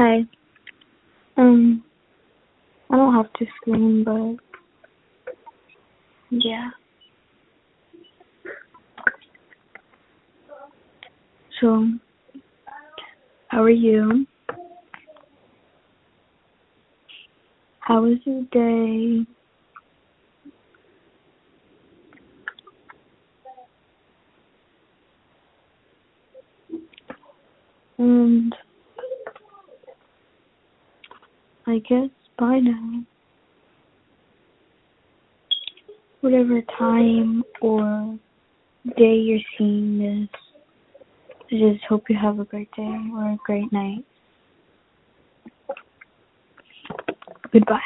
Hi. Um, I don't have to scream, but yeah. So, how are you? How was your day? And I guess bye now. Whatever time or day you're seeing this, I just hope you have a great day or a great night. Goodbye.